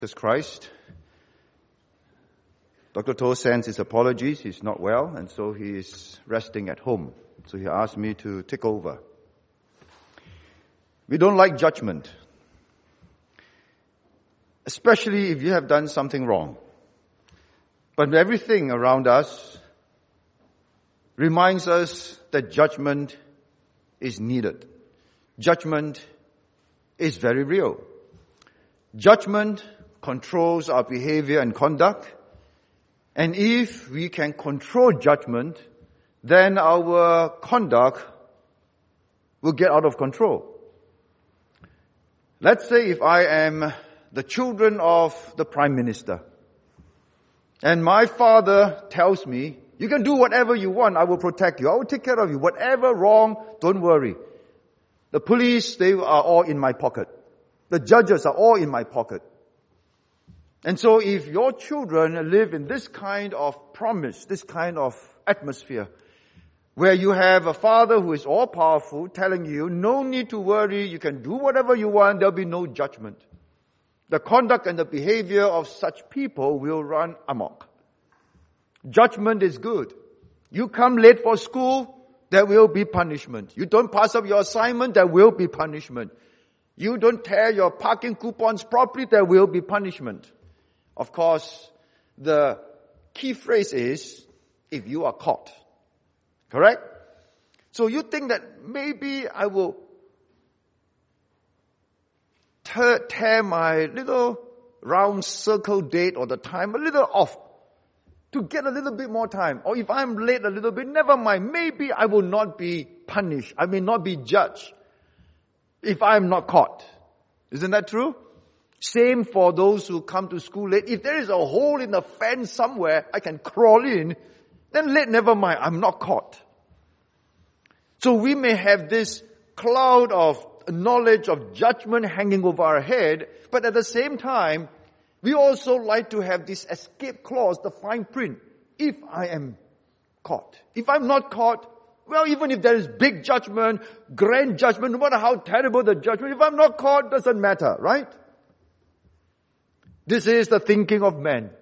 Jesus Christ. Dr. To sends his apologies. He's not well, and so he is resting at home. So he asked me to take over. We don't like judgment, especially if you have done something wrong. But everything around us reminds us that judgment is needed. Judgment is very real. Judgment controls our behavior and conduct. And if we can control judgment, then our conduct will get out of control. Let's say if I am the children of the Prime Minister, and my father tells me, you can do whatever you want, I will protect you, I will take care of you, whatever wrong, don't worry. The police, they are all in my pocket. The judges are all in my pocket. And so if your children live in this kind of promise, this kind of atmosphere, where you have a father who is all-powerful telling you, no need to worry, you can do whatever you want, there'll be no judgment. The conduct and the behavior of such people will run amok. Judgment is good. You come late for school, there will be punishment. You don't pass up your assignment, there will be punishment. You don't tear your parking coupons properly, there will be punishment. Of course, the key phrase is, if you are caught. Correct? So you think that maybe I will tear my little round circle date or the time a little off to get a little bit more time. Or if I'm late a little bit, never mind. Maybe I will not be punished. I may not be judged if I'm not caught. Isn't that true? Same for those who come to school late. If there is a hole in the fence somewhere, I can crawl in. Then late, never mind. I'm not caught. So we may have this cloud of knowledge of judgment hanging over our head, but at the same time, we also like to have this escape clause, the fine print. If I am caught. If I'm not caught, well, even if there is big judgment, grand judgment, no matter how terrible the judgment, if I'm not caught, doesn't matter, right? This is the thinking of men.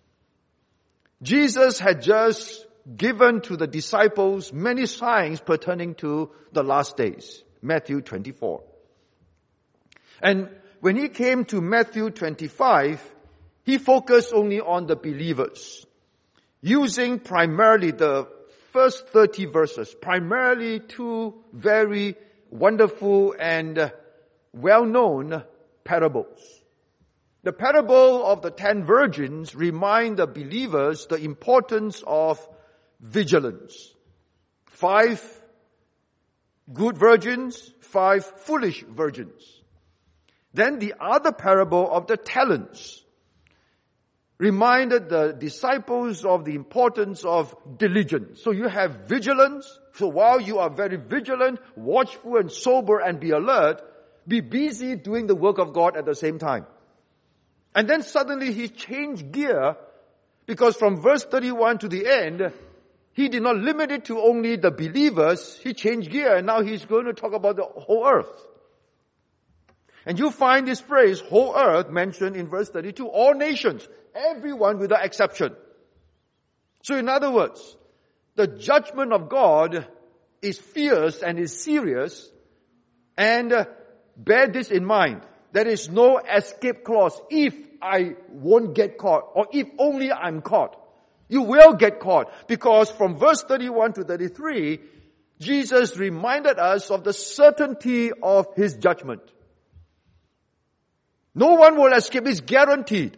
Jesus had just given to the disciples many signs pertaining to the last days. Matthew 24. And when he came to Matthew 25, he focused only on the believers, using primarily the first 30 verses, primarily two very wonderful and well-known parables. The parable of the 10 virgins remind the believers the importance of vigilance. 5 good virgins, 5 foolish virgins. Then the other parable of the talents reminded the disciples of the importance of diligence. So you have vigilance. So while you are very vigilant, watchful and sober and be alert, be busy doing the work of God at the same time. And then suddenly he changed gear, because from verse 31 to the end, he did not limit it to only the believers. He changed gear, and now he's going to talk about the whole earth. And you find this phrase, whole earth, mentioned in verse 32, all nations, everyone without exception. So in other words, the judgment of God is fierce and is serious, and bear this in mind. There is no escape clause if I won't get caught, or if only I'm caught. You will get caught, because from verse 31 to 33, Jesus reminded us of the certainty of his judgment. No one will escape, it's guaranteed.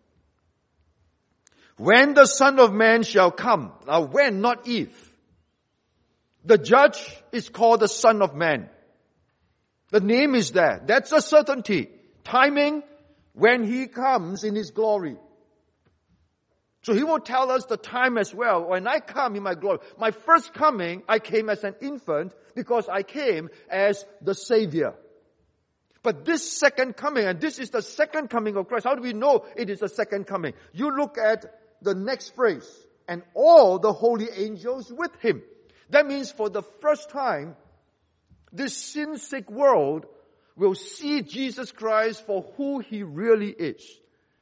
When the Son of Man shall come, now when, not if. The judge is called the Son of Man. The name is there. That's a certainty. Timing, when he comes in his glory. So he will tell us the time as well. When I come in my glory. My first coming, I came as an infant because I came as the Savior. But this second coming, and this is the second coming of Christ. How do we know it is the second coming? You look at the next phrase. And all the holy angels with him. That means for the first time, this sin-sick world will see Jesus Christ for who he really is.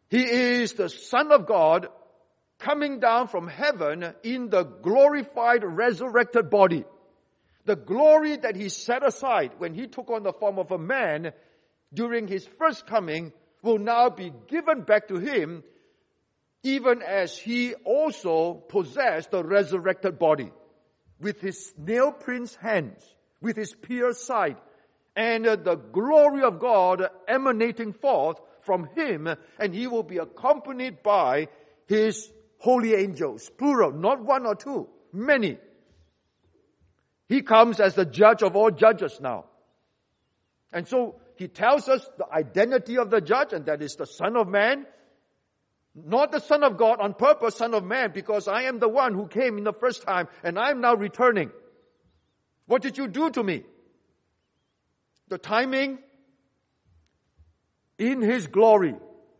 He is the Son of God coming down from heaven in the glorified, resurrected body. The glory that He set aside when He took on the form of a man during His first coming will now be given back to Him, even as He also possessed the resurrected body with His nail-prints hands, with His pierced side, and the glory of God emanating forth from Him, and He will be accompanied by His holy angels, plural, not one or two, many. He comes as the judge of all judges now. And so He tells us the identity of the judge, and that is the Son of Man. Not the Son of God on purpose, Son of Man, because I am the one who came in the first time, and I am now returning. What did you do to me? The timing in His glory.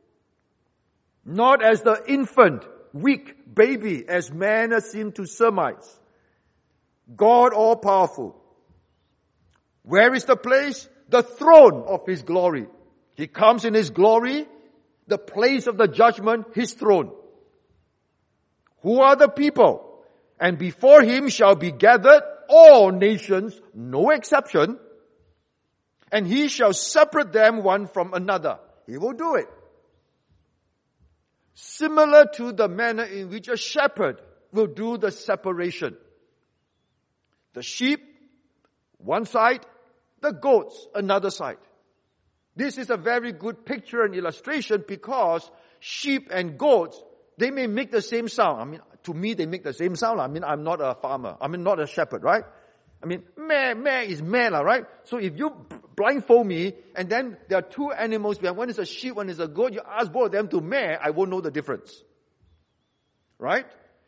Not as the infant, weak baby, as man seemed to surmise. God all-powerful. Where is the place? The throne of His glory. He comes in His glory, the place of the judgment, His throne. Who are the people? And before Him shall be gathered all nations, no exception, and He shall separate them one from another. He will do it. Similar to the manner in which a shepherd will do the separation. The sheep, one side, the goats, another side. This is a very good picture and illustration because sheep and goats, they may make the same sound. To me, they make the same sound. I'm not a farmer. Not a shepherd, right? Meh is meh, right? So if you blindfold me, and then there are two animals, one is a sheep, one is a goat, you ask both of them to meh, I won't know the difference. Right?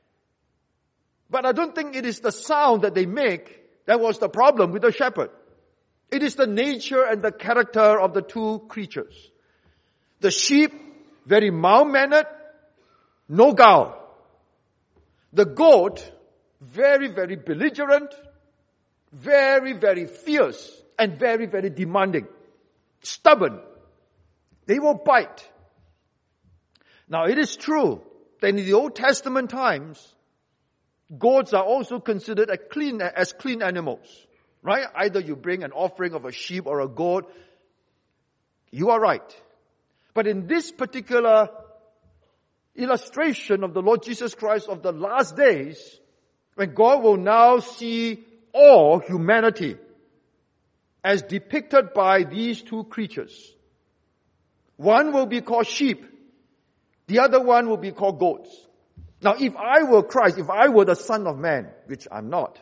But I don't think it is the sound that they make that was the problem with the shepherd. It is the nature and the character of the two creatures. The sheep, very mild-mannered, no guile. The goat, very, very belligerent, very, very fierce, and very, very demanding. Stubborn. They will bite. Now, it is true that in the Old Testament times, goats are also considered as clean animals. Right? Either you bring an offering of a sheep or a goat. You are right. But in this particular illustration of the Lord Jesus Christ of the last days, when God will now see all humanity as depicted by these two creatures. One will be called sheep. The other one will be called goats. Now, if I were Christ, if I were the Son of Man, which I'm not,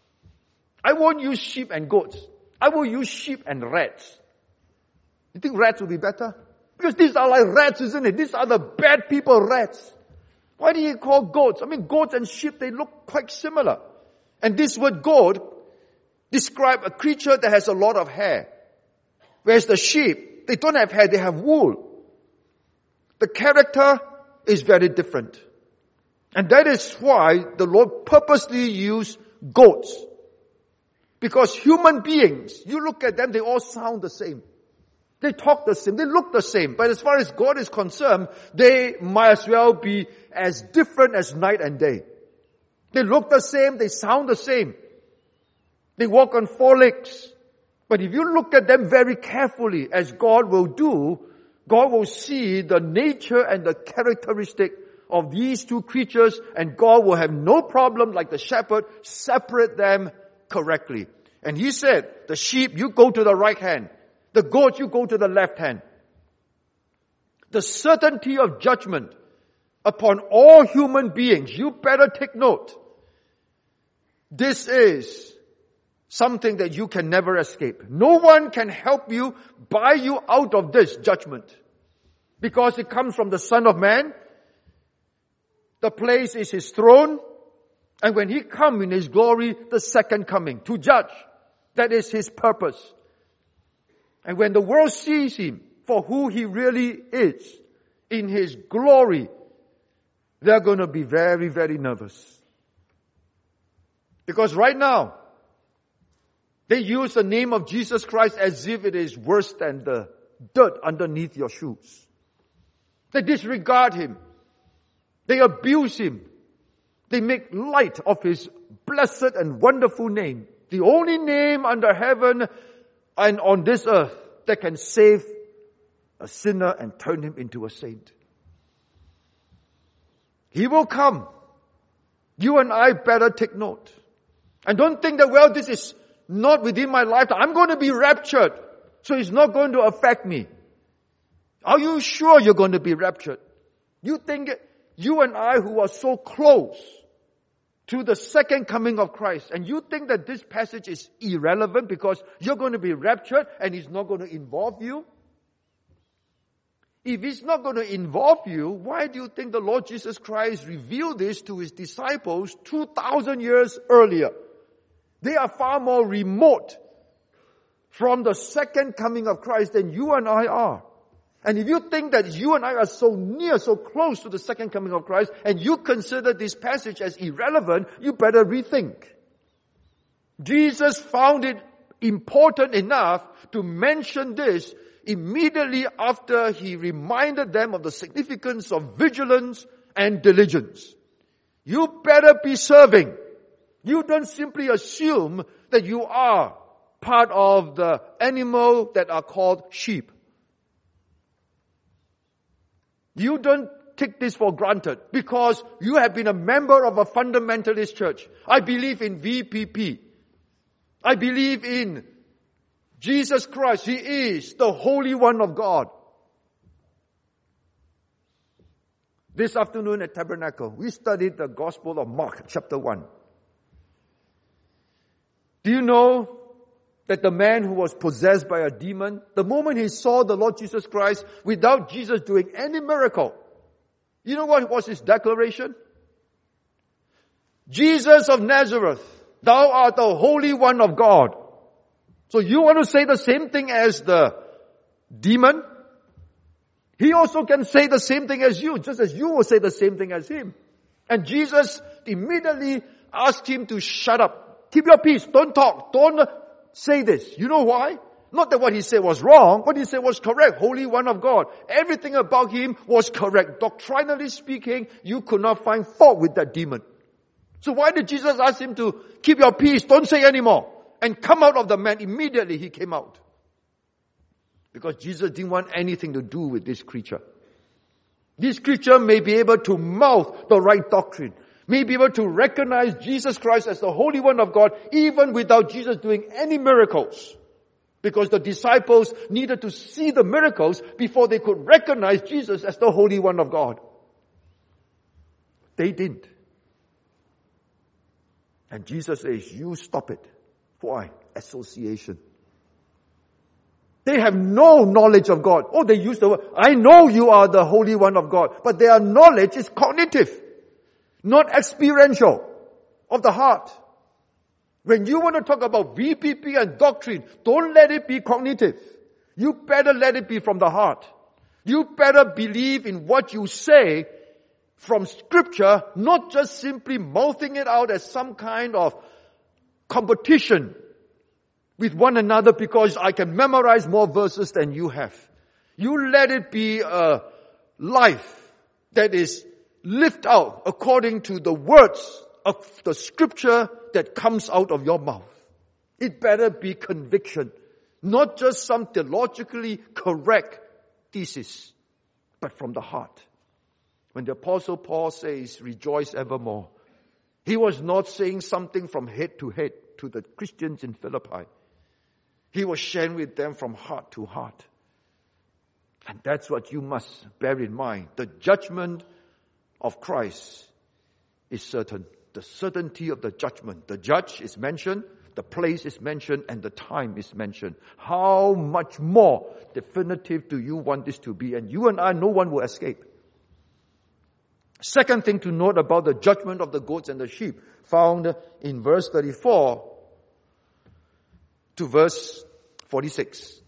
I won't use sheep and goats. I will use sheep and rats. You think rats will be better? Because these are like rats, isn't it? These are the bad people rats. Why do you call goats? Goats and sheep, they look quite similar. And this word goat describes a creature that has a lot of hair. Whereas the sheep, they don't have hair, they have wool. The character is very different. And that is why the Lord purposely used goats. Because human beings, you look at them, they all sound the same. They talk the same, they look the same. But as far as God is concerned, they might as well be as different as night and day. They look the same, they sound the same. They walk on four legs. But if you look at them very carefully, as God will do, God will see the nature and the characteristic of these two creatures, and God will have no problem, like the shepherd, separate them correctly. And He said, the sheep, you go to the right hand. The goat, you go to the left hand. The certainty of judgment upon all human beings, you better take note. This is something that you can never escape. No one can help you, buy you out of this judgment. Because it comes from the Son of Man. The place is His throne. And when He comes in His glory, the second coming, to judge. That is His purpose. And when the world sees Him for who He really is, in His glory, they're going to be very, very nervous. Because right now, they use the name of Jesus Christ as if it is worse than the dirt underneath your shoes. They disregard Him. They abuse Him. They make light of His blessed and wonderful name. The only name under heaven and on this earth that can save a sinner and turn him into a saint. He will come. You and I better take note. And don't think that, well, this is not within my lifetime. I'm going to be raptured, so it's not going to affect me. Are you sure you're going to be raptured? You think you and I who are so close to the second coming of Christ, and you think that this passage is irrelevant because you're going to be raptured and it's not going to involve you? If it's not going to involve you, why do you think the Lord Jesus Christ revealed this to His disciples 2,000 years earlier? They are far more remote from the second coming of Christ than you and I are. And if you think that you and I are so near, so close to the second coming of Christ, and you consider this passage as irrelevant, you better rethink. Jesus found it important enough to mention this immediately after He reminded them of the significance of vigilance and diligence. You better be serving. You don't simply assume that you are part of the animal that are called sheep. You don't take this for granted because you have been a member of a fundamentalist church. I believe in VPP. I believe in Jesus Christ. He is the Holy One of God. This afternoon at Tabernacle, we studied the Gospel of Mark, chapter 1. Do you know that the man who was possessed by a demon, the moment he saw the Lord Jesus Christ, without Jesus doing any miracle, you know what was his declaration? Jesus of Nazareth, thou art the Holy One of God. So you want to say the same thing as the demon? He also can say the same thing as you, just as you will say the same thing as him. And Jesus immediately asked him to shut up. Keep your peace. Don't talk. Don't say this. You know why? Not that what he said was wrong. What he said was correct. Holy One of God. Everything about him was correct. Doctrinally speaking, you could not find fault with that demon. So why did Jesus ask him to keep your peace? Don't say anymore. And come out of the man. Immediately he came out. Because Jesus didn't want anything to do with this creature. This creature may be able to mouth the right doctrine, may be able to recognize Jesus Christ as the Holy One of God, even without Jesus doing any miracles. Because the disciples needed to see the miracles before they could recognize Jesus as the Holy One of God. They didn't. And Jesus says, you stop it. Why? Association. They have no knowledge of God. Oh, they use the word, I know you are the Holy One of God. But their knowledge is cognitive, not experiential, of the heart. When you want to talk about VPP and doctrine, don't let it be cognitive. You better let it be from the heart. You better believe in what you say from Scripture, not just simply mouthing it out as some kind of competition with one another because I can memorize more verses than you have. You let it be a life that is lived out according to the words of the Scripture that comes out of your mouth. It better be conviction, not just some theologically correct thesis, but from the heart. When the Apostle Paul says, rejoice evermore, he was not saying something from head to head to the Christians in Philippi. He was sharing with them from heart to heart. And that's what you must bear in mind. The judgment of Christ is certain. The certainty of the judgment. The judge is mentioned, the place is mentioned, and the time is mentioned. How much more definitive do you want this to be? And you and I, no one will escape. Second thing to note about the judgment of the goats and the sheep, found in verse 34 to verse 46.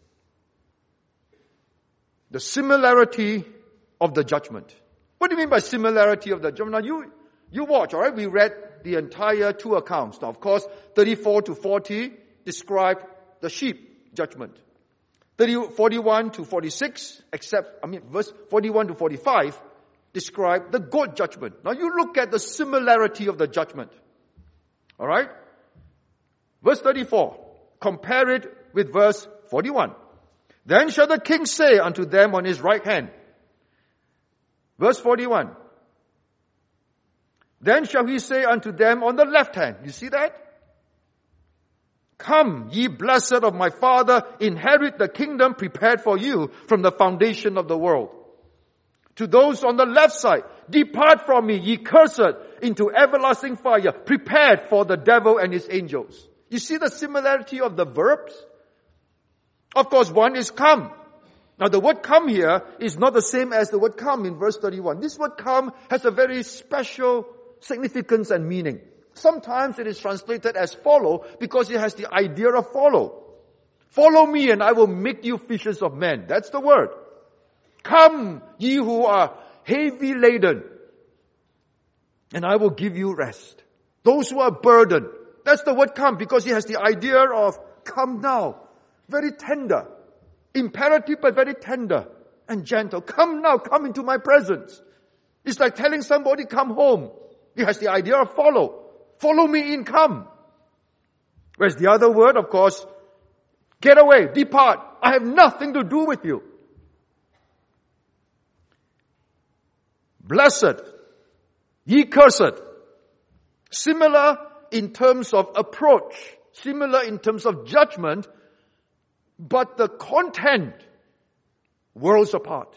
The similarity of the judgment. What do you mean by similarity of the judgment? Now you watch, alright? We read the entire two accounts. Now, of course, 34 to 40 describe the sheep judgment. 41 to 46, verse 41 to 45, describe the God judgment. Now you look at the similarity of the judgment. Alright? Verse 34, compare it with verse 41. Then shall the king say unto them on his right hand. Verse 41. Then shall he say unto them on the left hand. You see that? Come, ye blessed of my Father, inherit the kingdom prepared for you from the foundation of the world. To those on the left side, depart from me, ye cursed, into everlasting fire, prepared for the devil and his angels. You see the similarity of the verbs? Of course, one is come. Now the word come here is not the same as the word come in verse 31. This word come has a very special significance and meaning. Sometimes it is translated as follow because it has the idea of follow. Follow me and I will make you fishers of men. That's the word. Come, ye who are heavy laden, and I will give you rest. Those who are burdened. That's the word come because it has the idea of come now. Very tender. Imperative but very tender and gentle. Come now, come into my presence. It's like telling somebody come home. It has the idea of follow. Follow me in, come. Whereas the other word, of course, get away, depart. I have nothing to do with you. Blessed, ye cursed. Similar in terms of approach, similar in terms of judgment, but the content worlds apart.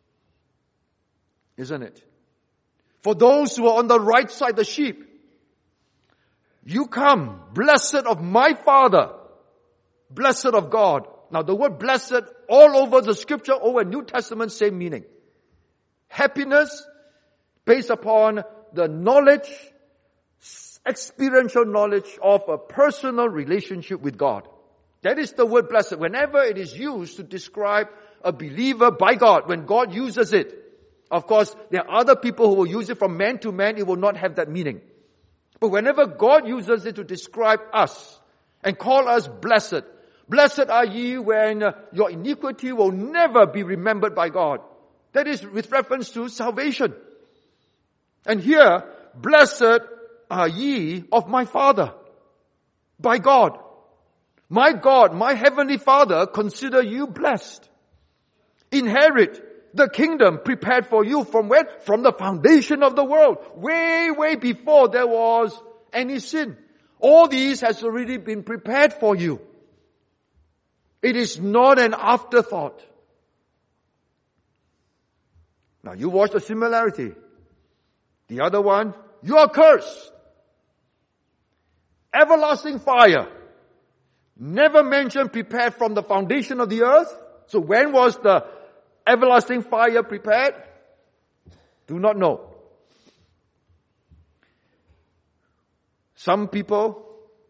Isn't it? For those who are on the right side, the sheep, you come, blessed of my Father, blessed of God. Now the word blessed all over the scripture, Old and New Testament, same meaning. Happiness based upon the knowledge, experiential knowledge of a personal relationship with God. That is the word blessed. Whenever it is used to describe a believer by God, when God uses it, of course, there are other people who will use it from man to man, it will not have that meaning. But whenever God uses it to describe us and call us blessed, blessed are ye when your iniquity will never be remembered by God. That is with reference to salvation. And here, blessed are ye of my Father, by God. My God, my Heavenly Father, consider you blessed. Inherit the kingdom prepared for you from where? From the foundation of the world. Way, way before there was any sin. All these has already been prepared for you. It is not an afterthought. Now you watch the similarity. The other one, you are cursed. Everlasting fire. Never mentioned prepared from the foundation of the earth. So when was the everlasting fire prepared? Do not know. Some people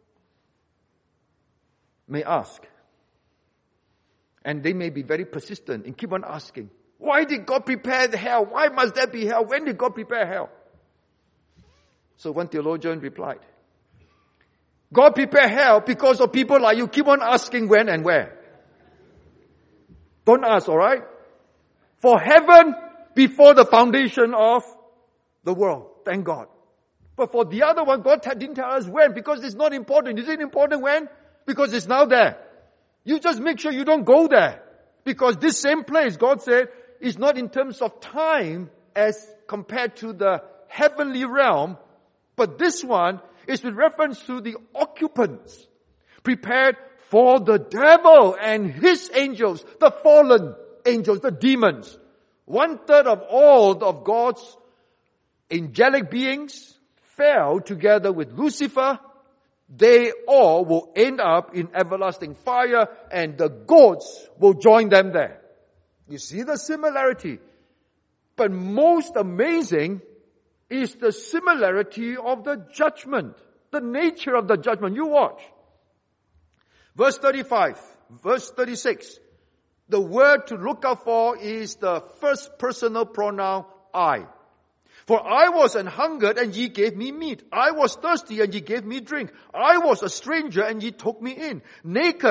may ask, and they may be very persistent and keep on asking, why did God prepare the hell? Why must there be hell? When did God prepare hell? So one theologian replied, God prepared hell because of people like you keep on asking when and where. Don't ask, alright? For heaven before the foundation of the world. Thank God. But for the other one, God didn't tell us when because it's not important. Is it important when? Because it's now there. You just make sure you don't go there. Because this same place, God said, is not in terms of time as compared to the heavenly realm. But this one is with reference to the occupants prepared for the devil and his angels, the fallen angels, the demons. 1/3 of all of God's angelic beings fell together with Lucifer. They all will end up in everlasting fire and the gods will join them there. You see the similarity. But most amazing is the similarity of the judgment, the nature of the judgment. You watch. Verse 35, verse 36. The word to look out for is the first personal pronoun, I. For I was an hungered and ye gave me meat. I was thirsty and ye gave me drink. I was a stranger and ye took me in. Naked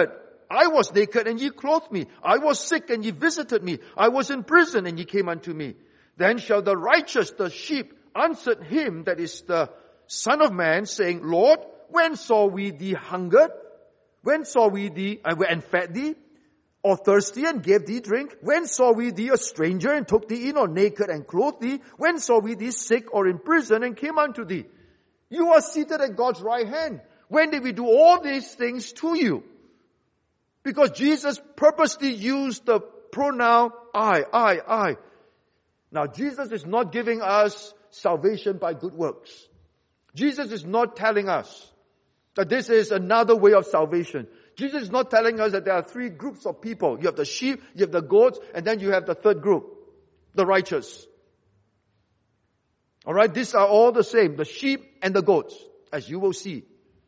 I was naked and ye clothed me. I was sick and ye visited me. I was in prison and ye came unto me. Then shall the righteous, the sheep, answer him, that is the Son of Man, saying, Lord, when saw we thee hungered? When saw we thee and fed thee? Or thirsty and gave thee drink? When saw we thee a stranger and took thee in, or naked and clothed thee? When saw we thee sick or in prison and came unto thee? You are seated at God's right hand. When did we do all these things to you? Because Jesus purposely used the pronoun I. Now Jesus is not giving us salvation by good works. Jesus is not telling us that this is another way of salvation. Jesus is not telling us that there are three groups of people. You have the sheep, you have the goats, and then you have the third group, the righteous. Alright, these are all the same, the sheep and the goats, as you will see.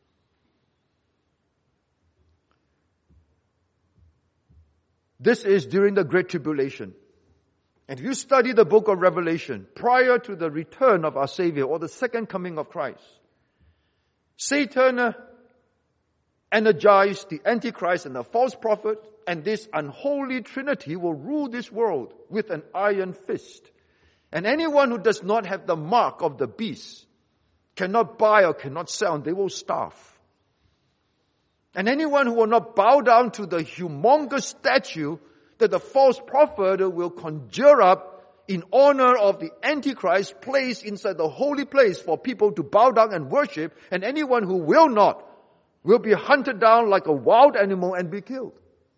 This is during the Great Tribulation. And if you study the book of Revelation, prior to the return of our Savior or the second coming of Christ, Satan energized the Antichrist and the false prophet, and this unholy trinity will rule this world with an iron fist. And anyone who does not have the mark of the beast cannot buy or cannot sell, and they will starve. And anyone who will not bow down to the humongous statue that the false prophet will conjure up in honor of the Antichrist placed inside the holy place for people to bow down and worship, and anyone who will not will be hunted down like a wild animal and be killed.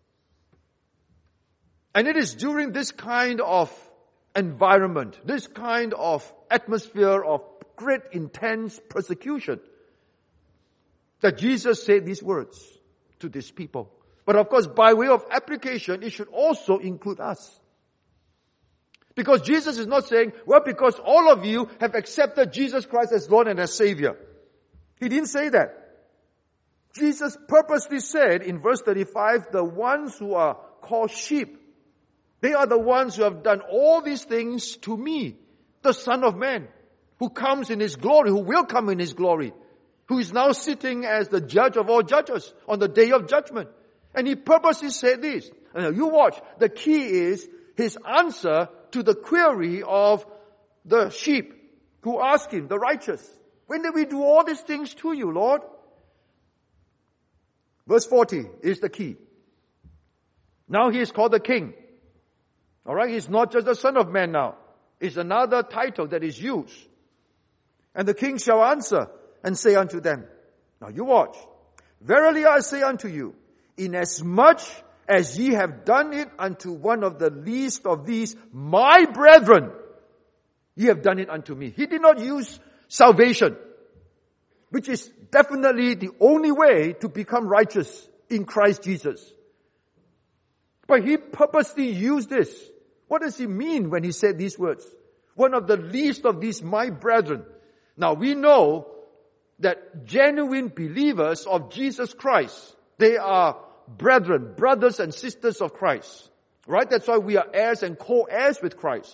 And it is during this kind of environment, this kind of atmosphere of great intense persecution, that Jesus said these words to these people. But of course, by way of application, it should also include us. Because Jesus is not saying, well, because all of you have accepted Jesus Christ as Lord and as Savior. He didn't say that. Jesus purposely said in verse 35, the ones who are called sheep, they are the ones who have done all these things to me, the Son of Man, who comes in His glory, who will come in His glory, who is now sitting as the judge of all judges on the day of judgment. And He purposely said this. And you watch, the key is His answer to the query of the sheep who ask Him, the righteous, when did we do all these things to you, Lord? Verse 40 is the key. Now He is called the King. Alright, He's not just the Son of Man now. It's another title that is used. And the King shall answer and say unto them, now you watch. Verily I say unto you, inasmuch as ye have done it unto one of the least of these, my brethren, ye have done it unto me. He did not use salvation, which is definitely the only way to become righteous in Christ Jesus. But He purposely used this. What does He mean when He said these words? One of the least of these, my brethren. Now we know that genuine believers of Jesus Christ, they are brethren, brothers and sisters of Christ. Right? That's why we are heirs and co-heirs with Christ.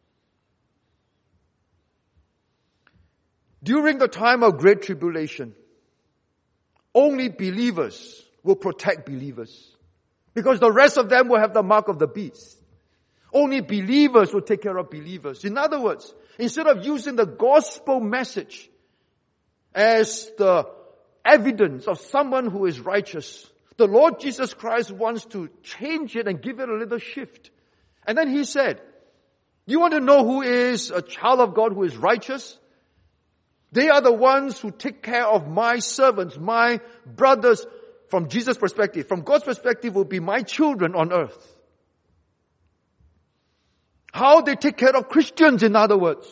During the time of great tribulation, only believers will protect believers. Because the rest of them will have the mark of the beast. Only believers will take care of believers. In other words, instead of using the gospel message as the evidence of someone who is righteous, the Lord Jesus Christ wants to change it and give it a little shift. And then He said, you want to know who is a child of God who is righteous? They are the ones who take care of my servants, my brothers, from Jesus' perspective. From God's perspective will be my children on earth. How they take care of Christians, in other words.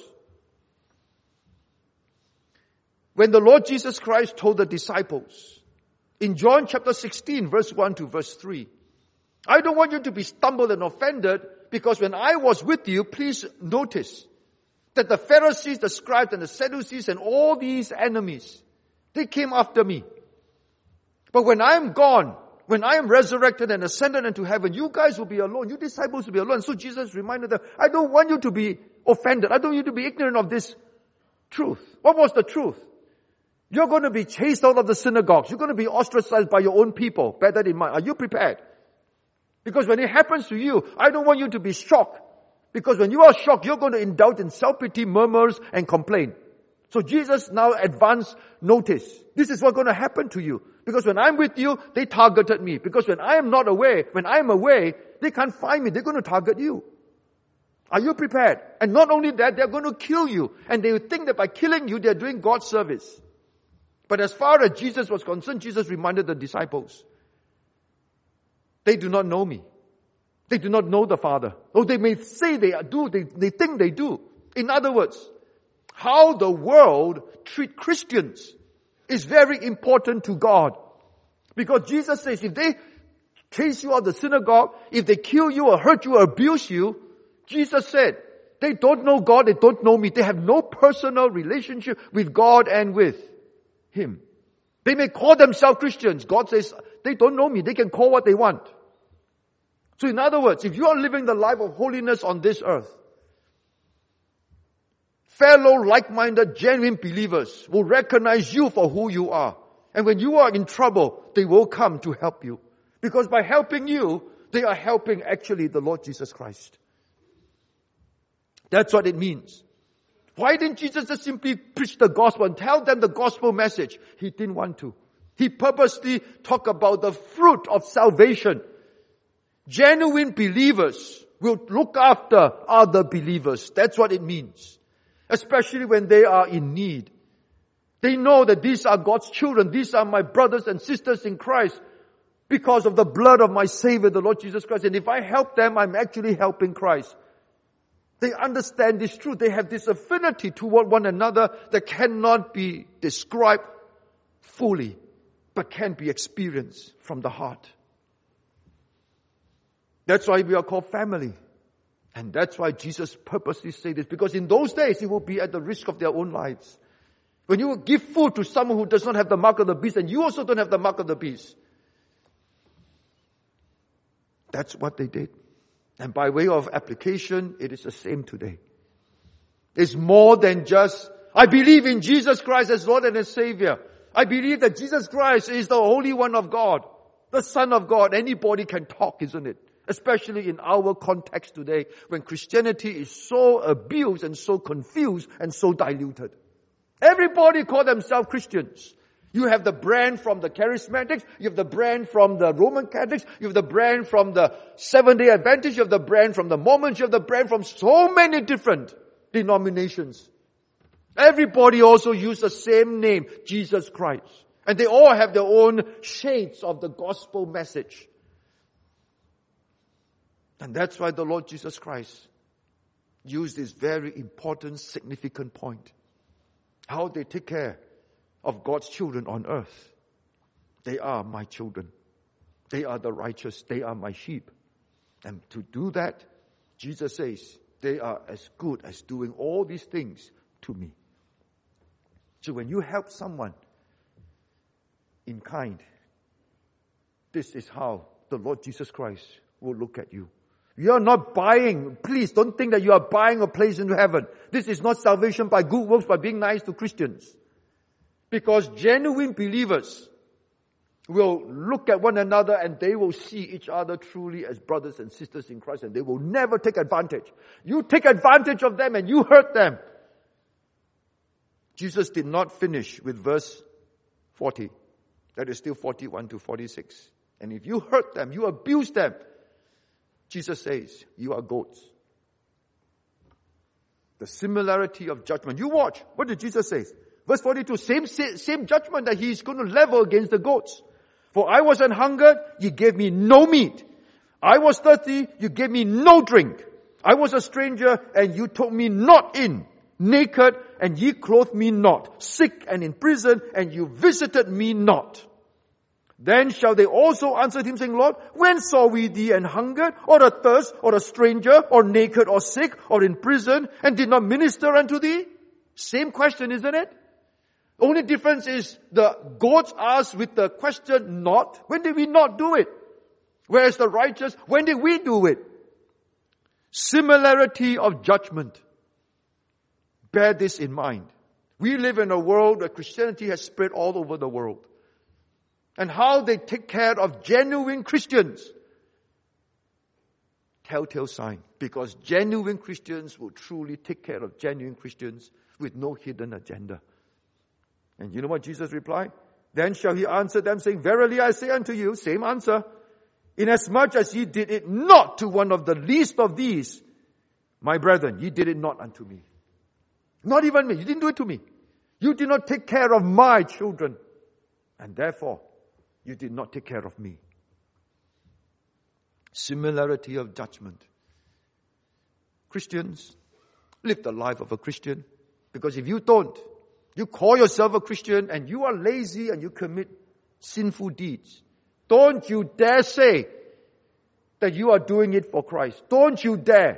When the Lord Jesus Christ told the disciples, in John chapter 16, verse 1 to verse 3, I don't want you to be stumbled and offended, because when I was with you, please notice that the Pharisees, the scribes, and the Sadducees, and all these enemies, they came after me. But when I am gone, when I am resurrected and ascended into heaven, you guys will be alone. You disciples will be alone. So Jesus reminded them, I don't want you to be offended. I don't want you to be ignorant of this truth. What was the truth? You're going to be chased out of the synagogues. You're going to be ostracized by your own people. Bear that in mind. Are you prepared? Because when it happens to you, I don't want you to be shocked. Because when you are shocked, you're going to indulge in self-pity, murmurs, and complain. So Jesus now advanced notice. This is what's going to happen to you. Because when I'm with you, they targeted me. Because when I am not away, when I am away, they can't find me. They're going to target you. Are you prepared? And not only that, they're going to kill you. And they think that by killing you, they're doing God's service. But as far as Jesus was concerned, Jesus reminded the disciples, they do not know me. They do not know the Father. Though they may say they do, they think they do. In other words, how the world treat Christians is very important to God. Because Jesus says, if they chase you out of the synagogue, if they kill you or hurt you or abuse you, Jesus said, they don't know God, they don't know me. They have no personal relationship with God and with Him. They may call themselves Christians. God says, they don't know me. They can call what they want. So in other words, if you are living the life of holiness on this earth, fellow like-minded, genuine believers will recognize you for who you are. And when you are in trouble, they will come to help you. Because by helping you, they are helping actually the Lord Jesus Christ. That's what it means. Why didn't Jesus just simply preach the gospel and tell them the gospel message? He didn't want to. He purposely talked about the fruit of salvation. Genuine believers will look after other believers. That's what it means. Especially when they are in need. They know that these are God's children. These are my brothers and sisters in Christ because of the blood of my Savior, the Lord Jesus Christ. And if I help them, I'm actually helping Christ. They understand this truth. They have this affinity toward one another that cannot be described fully, but can be experienced from the heart. That's why we are called family. And that's why Jesus purposely said this. Because in those days, it will be at the risk of their own lives. When you give food to someone who does not have the mark of the beast, and you also don't have the mark of the beast. That's what they did. And by way of application, it is the same today. It's more than just, I believe in Jesus Christ as Lord and as Savior. I believe that Jesus Christ is the Holy One of God, the Son of God. Anybody can talk, isn't it? Especially in our context today, when Christianity is so abused and so confused and so diluted. Everybody call themselves Christians. You have the brand from the Charismatics, you have the brand from the Roman Catholics, you have the brand from the Seventh-day Adventists, you have the brand from the Mormons, you have the brand from so many different denominations. Everybody also use the same name, Jesus Christ. And they all have their own shades of the gospel message. And that's why the Lord Jesus Christ used this very important, significant point. How they take care of God's children on earth. They are my children. They are the righteous. They are my sheep. And to do that, Jesus says, they are as good as doing all these things to me. So when you help someone in kind, this is how the Lord Jesus Christ will look at you. You are not buying, please don't think that you are buying a place into heaven. This is not salvation by good works, by being nice to Christians. Because genuine believers will look at one another and they will see each other truly as brothers and sisters in Christ, and they will never take advantage. You take advantage of them and you hurt them. Jesus did not finish with verse 40. That is still 41 to 46. And if you hurt them, you abuse them, Jesus says, you are goats. The similarity of judgment. You watch. What did Jesus say? Verse 42, same judgment that he is going to level against the goats. For I was an hungered, you gave me no meat. I was thirsty, you gave me no drink. I was a stranger, and you took me not in. Naked, and ye clothed me not. Sick and in prison, and you visited me not. Then shall they also answer him, saying, Lord, when saw we thee an hungered, or a thirst, or a stranger, or naked, or sick, or in prison, and did not minister unto thee? Same question, isn't it? The only difference is the goats ask with the question not. When did we not do it? Whereas the righteous, when did we do it? Similarity of judgment. Bear this in mind. We live in a world where Christianity has spread all over the world. And how they take care of genuine Christians. Telltale sign. Because genuine Christians will truly take care of genuine Christians with no hidden agenda. And you know what Jesus replied? Then shall he answer them, saying, Verily I say unto you, same answer, inasmuch as ye did it not to one of the least of these, my brethren, ye did it not unto me. Not even me. You didn't do it to me. You did not take care of my children. And therefore, you did not take care of me. Similarity of judgment. Christians, live the life of a Christian. Because if you don't, you call yourself a Christian and you are lazy and you commit sinful deeds. Don't you dare say that you are doing it for Christ. Don't you dare.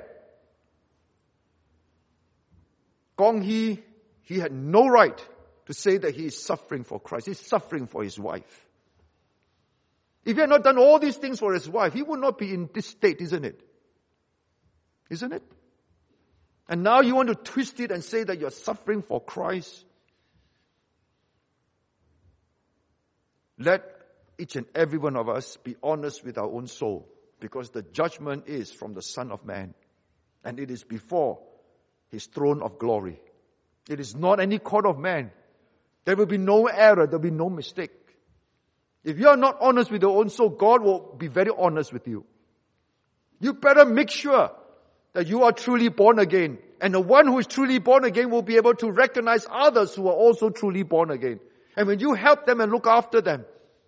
Gong He had no right to say that he is suffering for Christ. He's suffering for his wife. If he had not done all these things for his wife, he would not be in this state, isn't it? Isn't it? And now you want to twist it and say that you're suffering for Christ. Let each and every one of us be honest with our own soul, because the judgment is from the Son of Man, and it is before His throne of glory. It is not any court of man. There will be no error. There will be no mistake. If you are not honest with your own soul, God will be very honest with you. You better make sure that you are truly born again. And the one who is truly born again will be able to recognize others who are also truly born again. And when you help them and look after them,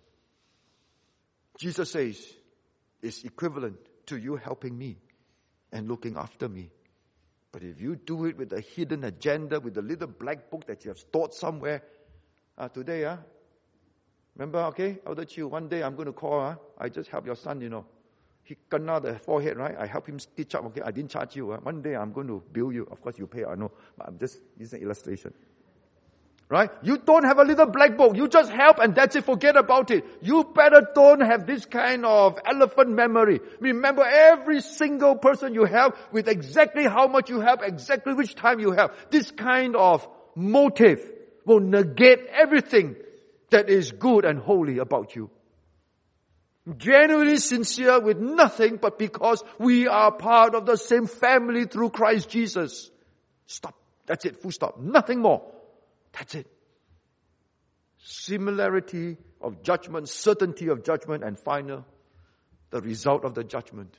Jesus says, it's equivalent to you helping me and looking after me. But if you do it with a hidden agenda, with a little black book that you have stored somewhere, today, remember, okay, Elder Chiu, one day I'm going to call, I just help your son, He kena the forehead, right? I help him stitch up, okay, I didn't charge you. One day I'm going to bill you. Of course you pay, I know, but I'm just using an illustration. Right? You don't have a little black book. You just help and that's it. Forget about it. You better don't have this kind of elephant memory. Remember every single person you help with exactly how much you help, exactly which time you help. This kind of motive will negate everything that is good and holy about you. Genuinely sincere with nothing but because we are part of the same family through Christ Jesus. Stop. That's it. Full stop. Nothing more. That's it. Similarity of judgment, certainty of judgment, and final, the result of the judgment.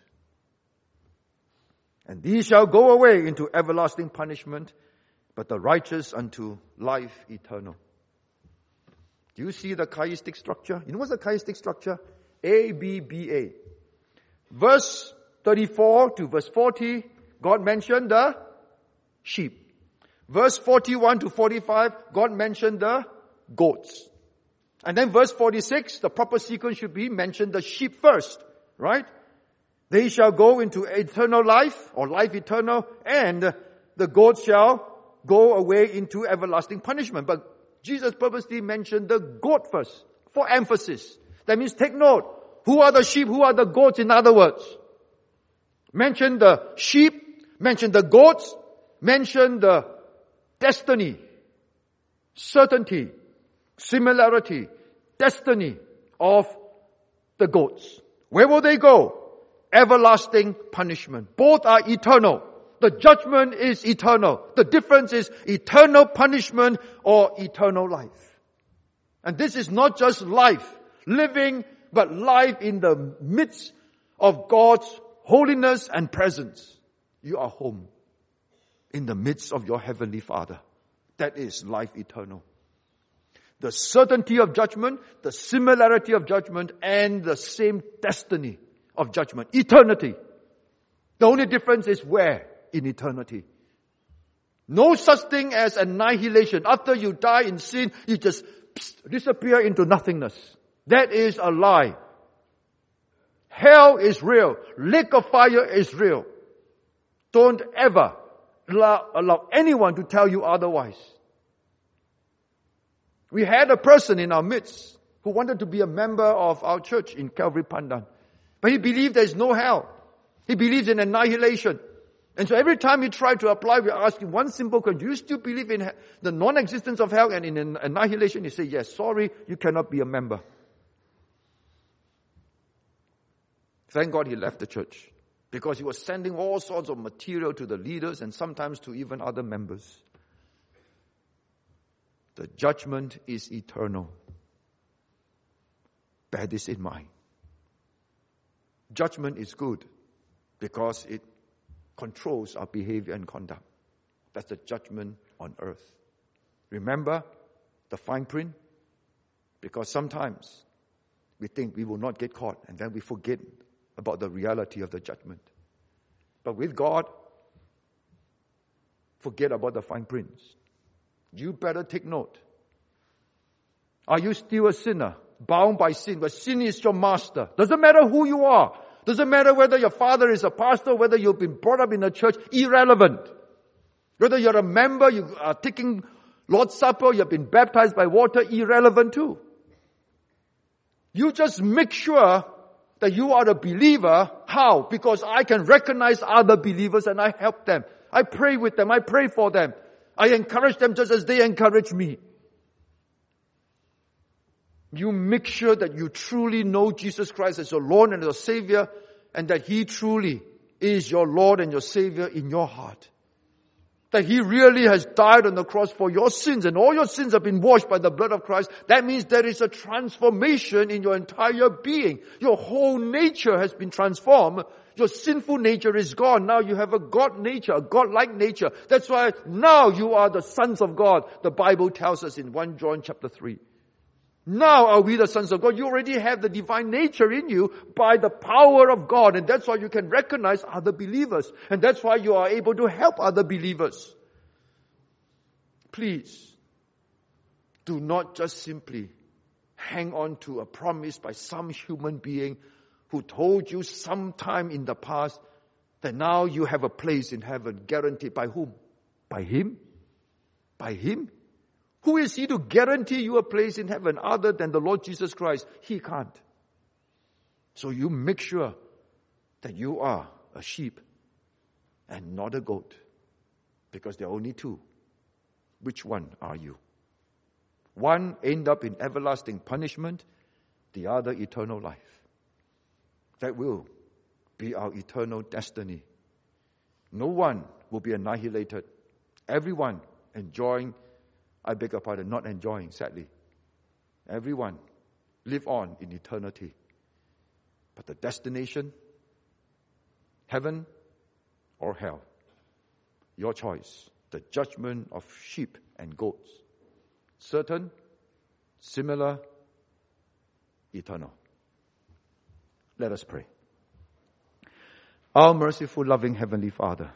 And these shall go away into everlasting punishment, but the righteous unto life eternal. Do you see the chiastic structure? You know what's the chiastic structure? A, B, B, A. Verse 34 to verse 40, God mentioned the sheep. Verse 41 to 45, God mentioned the goats. And then verse 46, the proper sequence should be mentioned the sheep first, right? They shall go into eternal life, or life eternal, and the goats shall go away into everlasting punishment. But Jesus purposely mentioned the goat first, for emphasis. That means take note. Who are the sheep? Who are the goats? In other words, mention the sheep, mention the goats, mention the destiny, certainty, similarity, destiny of the goats. Where will they go? Everlasting punishment. Both are eternal. The judgment is eternal. The difference is eternal punishment or eternal life. And this is not just life, living, but life in the midst of God's holiness and presence. You are home. In the midst of your heavenly Father. That is life eternal. The certainty of judgment, the similarity of judgment, and the same destiny of judgment. Eternity. The only difference is where in eternity. No such thing as annihilation. After you die in sin, you just disappear into nothingness. That is a lie. Hell is real. Lake of fire is real. Don't ever allow anyone to tell you otherwise. We had a person in our midst who wanted to be a member of our church in Calvary Pandan. But he believed there is no hell. He believes in annihilation. And so every time you try to apply, we ask you one simple question. Do you still believe in the non-existence of hell and in annihilation? You say, yes, sorry, you cannot be a member. Thank God he left the church, because he was sending all sorts of material to the leaders and sometimes to even other members. The judgment is eternal. Bear this in mind. Judgment is good because it controls our behavior and conduct. That's the judgment on earth. Remember the fine print? Because sometimes we think we will not get caught, and then we forget about the reality of the judgment. But with God, forget about the fine prints. You better take note. Are you still a sinner, bound by sin, where sin is your master? Doesn't matter who you are. Doesn't matter whether your father is a pastor, whether you've been brought up in a church, irrelevant. Whether you're a member, you are taking Lord's Supper, you've been baptized by water, irrelevant too. You just make sure that you are a believer. How? Because I can recognize other believers and I help them. I pray with them. I pray for them. I encourage them just as they encourage me. You make sure that you truly know Jesus Christ as your Lord and your Savior, and that He truly is your Lord and your Savior in your heart. That He really has died on the cross for your sins, and all your sins have been washed by the blood of Christ. That means there is a transformation in your entire being. Your whole nature has been transformed. Your sinful nature is gone. Now you have a God nature, a God-like nature. That's why now you are the sons of God. The Bible tells us in 1 John chapter 3. Now are we the sons of God. You already have the divine nature in you by the power of God. And that's why you can recognize other believers. And that's why you are able to help other believers. Please, do not just simply hang on to a promise by some human being who told you sometime in the past that now you have a place in heaven. Guaranteed by whom? By Him? By Him? Who is He to guarantee you a place in heaven other than the Lord Jesus Christ? He can't. So you make sure that you are a sheep and not a goat, because there are only two. Which one are you? One end up in everlasting punishment, the other eternal life. That will be our eternal destiny. No one will be annihilated. Everyone enjoying, not enjoying, sadly. Everyone live on in eternity. But the destination, heaven or hell, your choice. The judgment of sheep and goats. Certain, similar, eternal. Let us pray. Our merciful, loving Heavenly Father,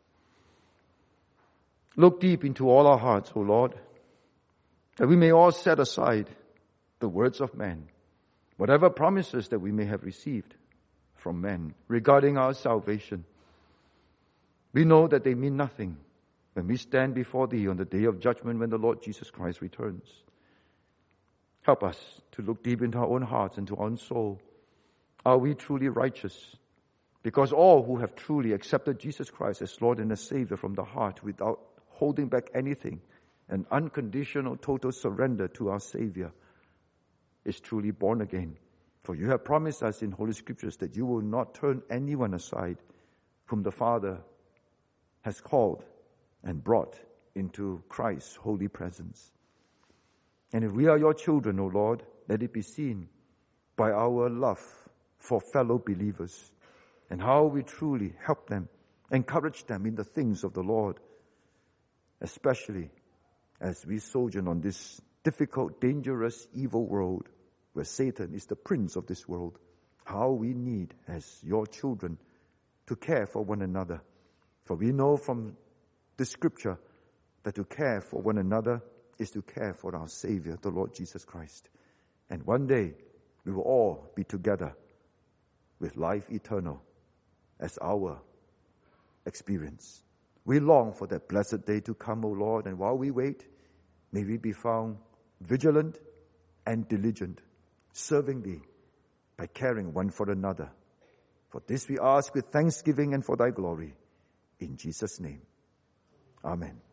look deep into all our hearts, O Lord, that we may all set aside the words of men, whatever promises that we may have received from men regarding our salvation. We know that they mean nothing when we stand before Thee on the day of judgment when the Lord Jesus Christ returns. Help us to look deep into our own hearts and to our own soul. Are we truly righteous? Because all who have truly accepted Jesus Christ as Lord and as Savior from the heart without holding back anything, an unconditional total surrender to our Savior, is truly born again. For you have promised us in Holy Scriptures that you will not turn anyone aside whom the Father has called and brought into Christ's holy presence. And if we are your children, O Lord, let it be seen by our love for fellow believers and how we truly help them, encourage them in the things of the Lord, especially as we sojourn on this difficult, dangerous, evil world where Satan is the prince of this world. How we need, as your children, to care for one another. For we know from the Scripture that to care for one another is to care for our Savior, the Lord Jesus Christ. And one day we will all be together with life eternal as our experience. We long for that blessed day to come, O Lord, and while we wait, may we be found vigilant and diligent, serving Thee by caring one for another. For this we ask with thanksgiving and for Thy glory. in Jesus' name. Amen.